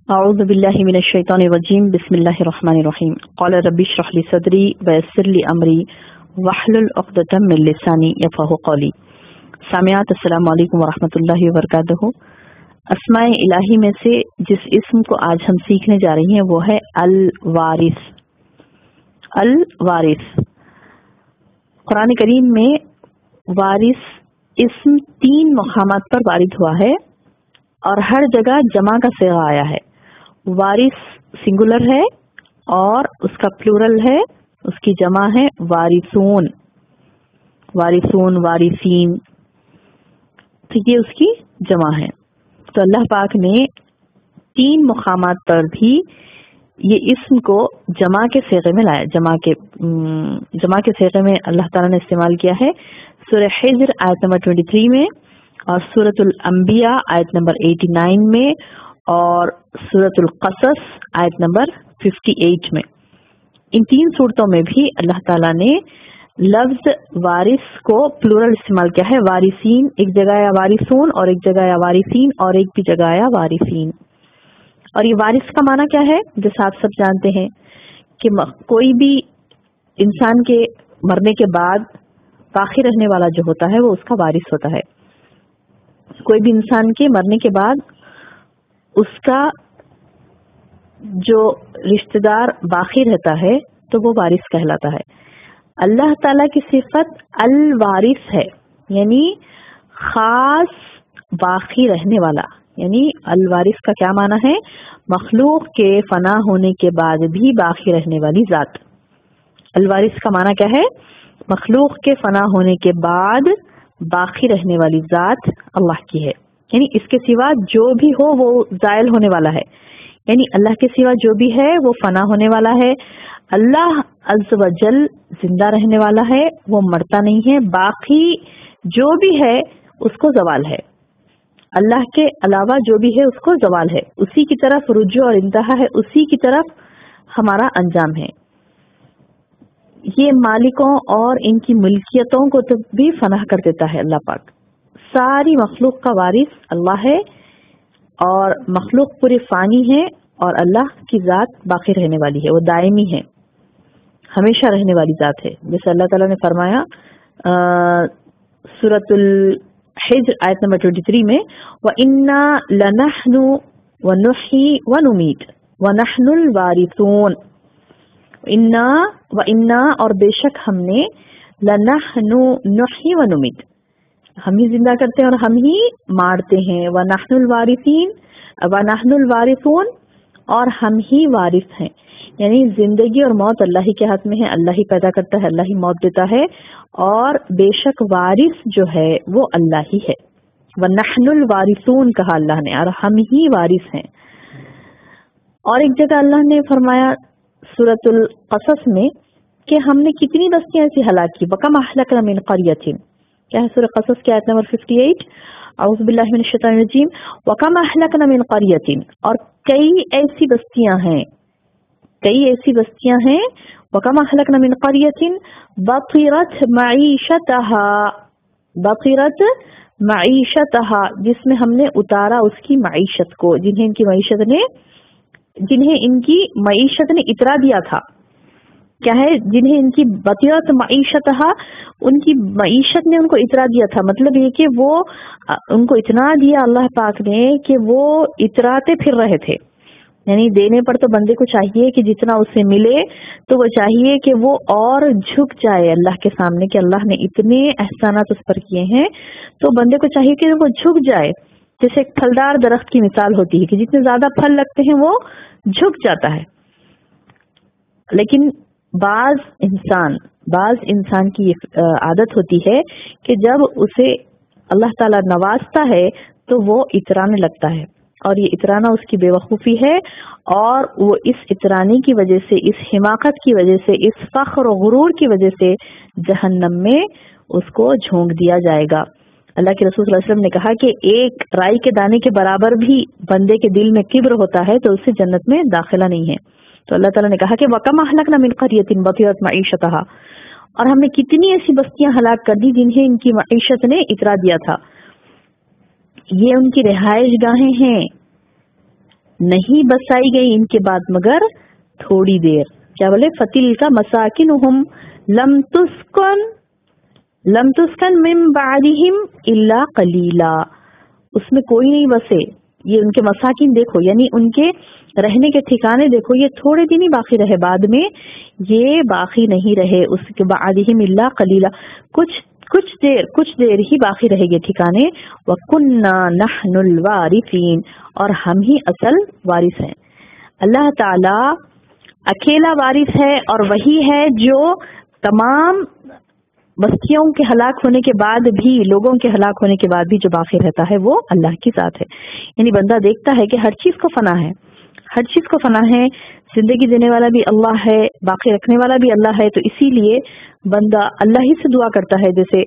اعوذ باللہ من الشیطان الرجیم بسم اللہ الرحمن الرحیم قال رب اشرح لي صدری ویسر لي امری واحلل عقدۃ من لسانی یفقہوا قولی۔ سامعات السلام علیکم ورحمۃ اللہ وبرکاتہ۔ اسماء الہی میں سے جس اسم کو آج ہم سیکھنے جا رہی ہیں وہ ہے الوارث۔ الوارث قرآن کریم میں وارث اسم 3 مقامات پر وارد ہوا ہے اور ہر جگہ جمع کا صیغہ آیا ہے۔ وارث سنگولر ہے اور اس کا پلورل ہے، اس کی جمع ہے وارثون، وارثون، وارثین، تو یہ اس کی جمع ہے۔ تو اللہ پاک نے 3 مقامات پر بھی یہ اسم کو جمع کے صیغے میں لایا، جمع کے صیغے میں اللہ تعالیٰ نے استعمال کیا ہے سورہ حجر آیت نمبر 23 میں، اور سورۃ الانبیاء آیت نمبر 89 میں، اور سورۃ القصص آیت نمبر 58 میں۔ ان 3 صورتوں میں بھی اللہ تعالیٰ نے لفظ وارث کو پلورل استعمال کیا ہے، وارثین، ایک جگہ یا وارثون، اور ایک جگہ یا وارثین، اور ایک بھی جگہ یا وارثین۔ اور یہ وارث کا معنی کیا ہے؟ جیسا آپ سب جانتے ہیں کہ کوئی بھی انسان کے مرنے کے بعد باقی رہنے والا جو ہوتا ہے وہ اس کا وارث ہوتا ہے۔ کوئی بھی انسان کے مرنے کے بعد اس کا جو رشتہ دار باقی رہتا ہے تو وہ وارث کہلاتا ہے۔ اللہ تعالیٰ کی صفت الوارث ہے، یعنی خاص باقی رہنے والا۔ یعنی الوارث کا کیا معنی ہے؟ مخلوق کے فنا ہونے کے بعد بھی باقی رہنے والی ذات۔ الوارث کا معنی کیا ہے؟ مخلوق کے فنا ہونے کے بعد باقی رہنے والی ذات اللہ کی ہے، یعنی اس کے سوا جو بھی ہو وہ زائل ہونے والا ہے، یعنی اللہ کے سوا جو بھی ہے وہ فنا ہونے والا ہے۔ اللہ عز و جل زندہ رہنے والا ہے، وہ مرتا نہیں ہے، باقی جو بھی ہے اس کو زوال ہے۔ اللہ کے علاوہ جو بھی ہے اس کو زوال ہے، اسی کی طرف رجوع اور انتہا ہے، اسی کی طرف ہمارا انجام ہے۔ یہ مالکوں اور ان کی ملکیتوں کو تو بھی فنا کر دیتا ہے اللہ پاک۔ ساری مخلوق کا وارث اللہ ہے، اور مخلوق پورے فانی ہے، اور اللہ کی ذات باقی رہنے والی ہے، وہ دائمی ہے، ہمیشہ رہنے والی ذات ہے۔ جیسے اللہ تعالیٰ نے فرمایا سورۃ الحجر آیت نمبر 23 میں، وَإِنَّا لَنَحْنُ وَنُحْيِي وَنُمِيتُ وَنَحْنُ الْوَارِثُونَ۔ وَإِنَّا اور بے شک ہم نے، لَنَحْنُ نُحْيِي وَنُمِيتُ، ہم ہی زندہ کرتے ہیں اور ہم ہی مارتے ہیں، وَنَحْنُ الْوَارِثُونَ، اور ہم ہی وارث ہیں، یعنی زندگی اور موت اللہ ہی کے ہاتھ میں ہے، اللہ ہی پیدا کرتا ہے، اللہ ہی موت دیتا ہے، اور بے شک وارث جو ہے وہ اللہ ہی ہے۔ وَنَحْنُ الْوَارِثُونَ کہا اللہ نے، اور ہم ہی وارث ہیں۔ اور ایک جگہ اللہ نے فرمایا سورۃ القصص میں کہ ہم نے کتنی بستیاں ایسی ہلاک کی، وَكَمْ أَهْلَكْنَا مِنْ قَرْيَةٍ، کیا ہے سورہ قصص کی آیت نمبر 58، اعوذ باللہ من الشیطان الرجیم، وَكَمْ أَهْلَكْنَا مِنْ قَرْيَةٍ، اور کئی ایسی بستیاں ہیں، وَكَمْ أَهْلَكْنَا مِنْ قَرْيَةٍ بَطِرَتْ مَعِيشَتَهَا، جس میں ہم نے اتارا اس کی معیشت کو، جنہیں ان کی معیشت نے اترا دیا تھا۔ کیا ہے؟ جنہیں ان کی بطیرت معیشتها، ان کی معیشت نے ان کو اترا دیا تھا، مطلب یہ کہ وہ ان کو اتنا دیا اللہ پاک نے کہ وہ اتراتے پھر رہے تھے۔ یعنی دینے پر تو بندے کو چاہیے کہ جتنا اسے ملے تو وہ چاہیے کہ وہ اور جھک جائے اللہ کے سامنے، کہ اللہ نے اتنے احسانات اس پر کیے ہیں، تو بندے کو چاہیے کہ وہ جھک جائے۔ جیسے ایک پھلدار درخت کی مثال ہوتی ہے کہ جتنے زیادہ پھل لگتے ہیں وہ جھک جاتا ہے، لیکن بعض انسان کی یہ عادت ہوتی ہے کہ جب اسے اللہ تعالیٰ نوازتا ہے تو وہ اترانے لگتا ہے، اور یہ اترانا اس کی بے وقوفی ہے، اور وہ اس اترانے کی وجہ سے، اس حماقت کی وجہ سے، اس فخر و غرور کی وجہ سے جہنم میں اس کو جھونک دیا جائے گا۔ اللہ کے رسول صلی اللہ علیہ وسلم نے کہا کہ ایک رائی کے دانے کے برابر بھی بندے کے دل میں کبر ہوتا ہے تو اسے جنت میں داخلہ نہیں ہے۔ تو اللہ تعالیٰ نے کہا کہ وَكَمْ أَهْلَكْنَا مِنْ قَرْيَةٍ بَطِرَتْ مَعِيشَتَهَا، اور ہم نے کتنی ایسی بستیاں ہلاک کر دی جنہیں ان کی معیشت نے اترا دیا تھا۔ یہ ان کی رہائش گاہیں ہیں، نہیں بسائی گئی ان کے بعد مگر تھوڑی دیر. کیا بولے؟ فتلک مساکنہم لم تسکن من بعدہم الا قلیلا. اس میں کوئی نہیں بسے. یہ ان کے مساکین دیکھو، یعنی ان کے رہنے کے ٹھکانے دیکھو، یہ تھوڑے دن ہی باقی رہے، بعد میں یہ باقی نہیں رہے. اس کے بعدہم الا قلیلا، کچھ دیر ہی باقی رہے گے ٹھکانے. وَكُنَّا نَحْنُ الْوَارِثِينَ، اور ہم ہی اصل وارث ہیں. اللہ تعالی اکیلا وارث ہے، اور وہی ہے جو تمام بستیوں کے ہلاک ہونے کے بعد بھی، لوگوں کے ہلاک ہونے کے بعد بھی جو باقی رہتا ہے وہ اللہ کی ذات ہے. یعنی بندہ دیکھتا ہے کہ ہر چیز کو فنا ہے، ہر چیز کو فنا ہے. زندگی دینے والا بھی اللہ ہے، باقی رکھنے والا بھی اللہ ہے. تو اسی لیے بندہ اللہ ہی سے دعا کرتا ہے، جیسے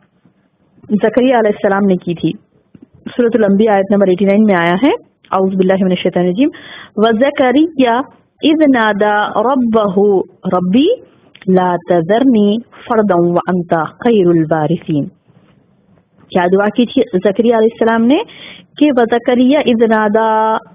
زکریا علیہ السلام نے کی تھی. سورۃ الانبیاء آیت نمبر 89 میں آیا ہے، اعوذ باللہ من الشیطان الرجیم، وزکریا اذ نادى ربه ربی لا تذرنی فردا وانت خیر الوارثین. کیا دعا کی تھی زکریا علیہ السلام نے کہ وزکریا اذ نادا،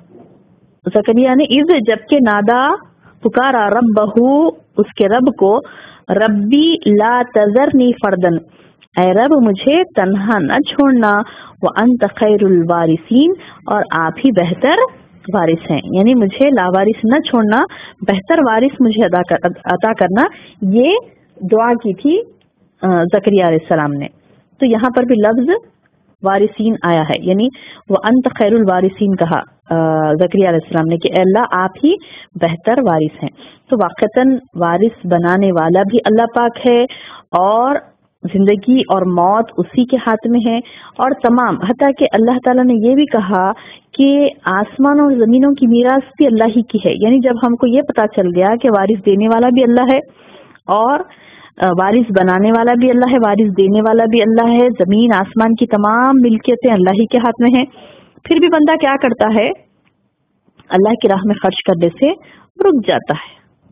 زکریا نے اذ جب کہ نادا پکارا، ربہ اس کے رب کو، ربی لا تذرنی فردن اے رب مجھے تنہا نہ چھوڑنا، وانت خیر الوارثین اور آپ ہی بہتر وارث ہیں. یعنی مجھے لاوارث نہ چھوڑنا، بہتر وارث مجھے عطا کرنا. یہ دعا کی تھی زکریا علیہ السلام نے. تو یہاں پر بھی لفظ وارثین آیا ہے، یعنی وہ انت خیر الوارثین کہا زکریا علیہ السلام نے کہ اے اللہ آپ ہی بہتر وارث ہیں. تو واقعتاً وارث بنانے والا بھی اللہ پاک ہے، اور زندگی اور موت اسی کے ہاتھ میں ہے. اور تمام، حتیٰ کہ اللہ تعالیٰ نے یہ بھی کہا کہ آسمان اور زمینوں کی میراث بھی اللہ ہی کی ہے. یعنی جب ہم کو یہ پتا چل گیا کہ وارث دینے والا بھی اللہ ہے، اور وارث بنانے والا بھی اللہ ہے، وارث دینے والا بھی اللہ ہے، زمین آسمان کی تمام ملکیتیں اللہ ہی کے ہاتھ میں ہیں، پھر بھی بندہ کیا کرتا ہے؟ اللہ کی راہ میں خرچ کرنے سے رک جاتا ہے.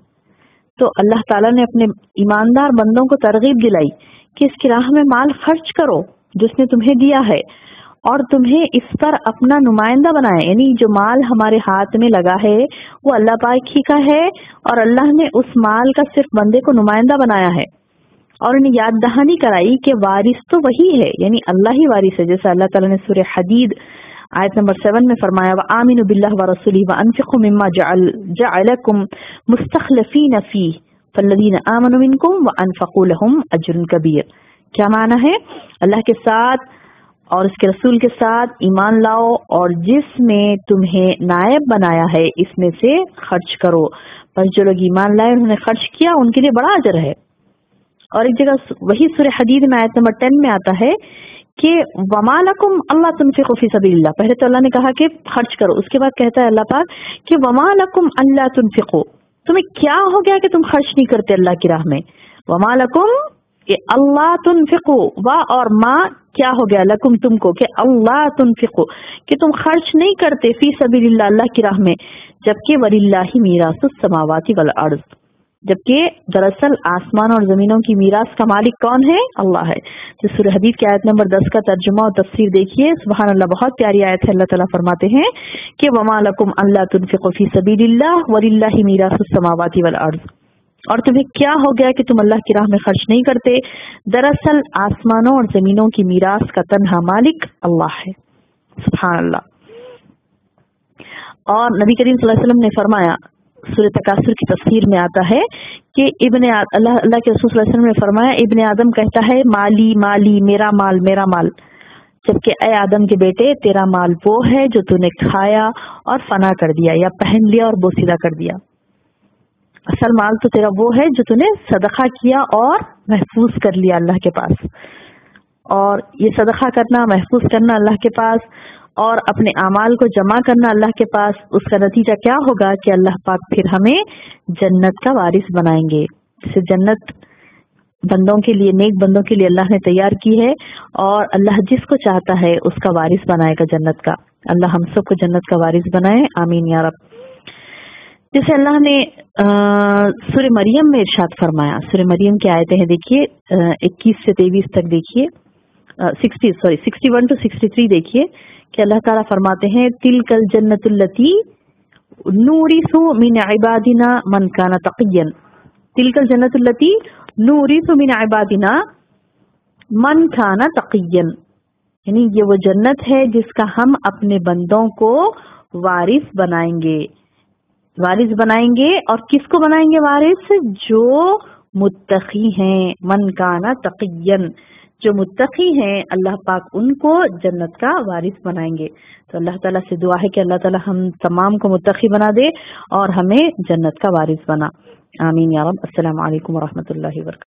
تو اللہ تعالیٰ نے اپنے ایماندار بندوں کو ترغیب دلائی کہ اس کی راہ میں مال خرچ کرو جس نے تمہیں دیا ہے، اور تمہیں اس پر اپنا نمائندہ بنائے. یعنی جو مال ہمارے ہاتھ میں لگا ہے وہ اللہ پاک ہی کا ہے، اور اللہ نے اس مال کا صرف بندے کو نمائندہ بنایا ہے، اور انہیں یاد دہانی کرائی کہ وارث تو وہی ہے، یعنی اللہ ہی وارث ہے. جیسے اللہ تعالیٰ نے سورہ حدید آیت نمبر 7 میں فرمایا، وَآمِنُوا بِاللَّهِ وَرَسُولِهِ وَأَنفِقُوا مِمَّا جَعَلَكُمْ مُسْتَخْلَفِينَ فِيهِ فَالَّذِينَ آمَنُوا مِنكُمْ وَأَنفَقُوا لَهُمْ أَجْرٌ كَبِيرٌ. کیا معنی ہے؟ اللہ کے ساتھ اور اس کے رسول کے ساتھ ایمان لاؤ، اور جس میں تمہیں نائب بنایا ہے اس میں سے خرچ کرو. بس جو لوگ ایمان لائے انہوں نے خرچ کیا، ان کے لیے بڑا اجر ہے. اور ایک جگہ وہی سورہ حدید میں آیت نمبر 10 میں آتا ہے کہ وَمَا لَكُمْ أَلَّا تُنْفِقُوا فِي سَبِيلِ اللَّهِ. پہلے تو اللہ نے کہا کہ خرچ کرو، اس کے بعد کہتا ہے اللہ پاک کہ وَمَا لَكُمْ أَلَّا تُنْفِقُوا، تمہیں کیا ہو گیا کہ تم خرچ نہیں کرتے اللہ کی راہ میں. وَمَا لَكُمْ کہ اللہ تنفقوا، وا اور ما کیا ہو گیا، لکم تم کو، کہ اللہ تنفقوا کہ تم خرچ نہیں کرتے، فی سبیل اللہ اللہ کی راہ میں، جبکہ وَلِلَّهِ مِيرَاثُ السَّمَاوَاتِ وَالْأَرْضِ، جبکہ دراصل آسمان اور زمینوں کی میراث کا مالک کون ہے؟ اللہ ہے. تو سورہ حدید کی آیت نمبر 10 کا ترجمہ اور تفسیر دیکھیے، سبحان اللہ، بہت پیاری آیت ہے. اللہ تعالیٰ فرماتے ہیں کہ وَمَا لَكُمْ أَلَّا تُنْفِقُوا فِي سَبِيلِ اللَّهِ وَلِلَّهِ مِيرَاثُ السَّمَاوَاتِ وَالْأَرْضِ، اور تمہیں کیا ہو گیا کہ تم اللہ کی راہ میں خرچ نہیں کرتے، دراصل آسمانوں اور زمینوں کی میراث کا تنہا مالک اللہ ہے. سبحان اللہ. اور نبی کریم صلی اللہ علیہ وسلم نے فرمایا، سورہ تکاثر کی تفسیر میں آتا ہے کہ اللہ کے رسول صلی اللہ علیہ وسلم نے فرمایا، ابن آدم کہتا ہے مالی مالی، میرا مال میرا مال، جبکہ اے آدم کے بیٹے تیرا مال وہ ہے جو تو نے کھایا اور فنا کر دیا، یا پہن لیا اور بوسیدہ کر دیا. اصل مال تو تیرا وہ ہے جو تو نے صدقہ کیا اور محفوظ کر لیا اللہ کے پاس. اور یہ صدقہ کرنا، محفوظ کرنا اللہ کے پاس، اور اپنے اعمال کو جمع کرنا اللہ کے پاس، اس کا نتیجہ کیا ہوگا کہ اللہ پاک پھر ہمیں جنت کا وارث بنائیں گے. جسے جنت بندوں کے لیے، نیک بندوں کے لیے اللہ نے تیار کی ہے، اور اللہ جس کو چاہتا ہے اس کا وارث بنائے گا جنت کا. اللہ ہم سب کو جنت کا وارث بنائے، آمین یا رب. جیسے اللہ نے سورہ مریم میں ارشاد فرمایا، سورہ مریم کی آیتیں ہیں دیکھیے 21 سے 23 تک دیکھیے، 61 to 63 دیکھیے کہ اللہ تعالیٰ فرماتے ہیں تِلْكَ الْجَنَّةُ الَّتِي نورث من عبادنا من كان تقيا، تلك الجنة التي نورث من عبادنا من كان تقيا، یعنی یہ وہ جنت ہے جس کا ہم اپنے بندوں کو وارث بنائیں گے. وارث بنائیں گے، اور کس کو بنائیں گے وارث؟ جو متقی ہیں. من کانا تقین، جو متقی ہیں اللہ پاک ان کو جنت کا وارث بنائیں گے. تو اللہ تعالیٰ سے دعا ہے کہ اللہ تعالیٰ ہم تمام کو متقی بنا دے اور ہمیں جنت کا وارث بنا. آمین یا رب. السلام علیکم ورحمۃ اللہ وبرکاتہ.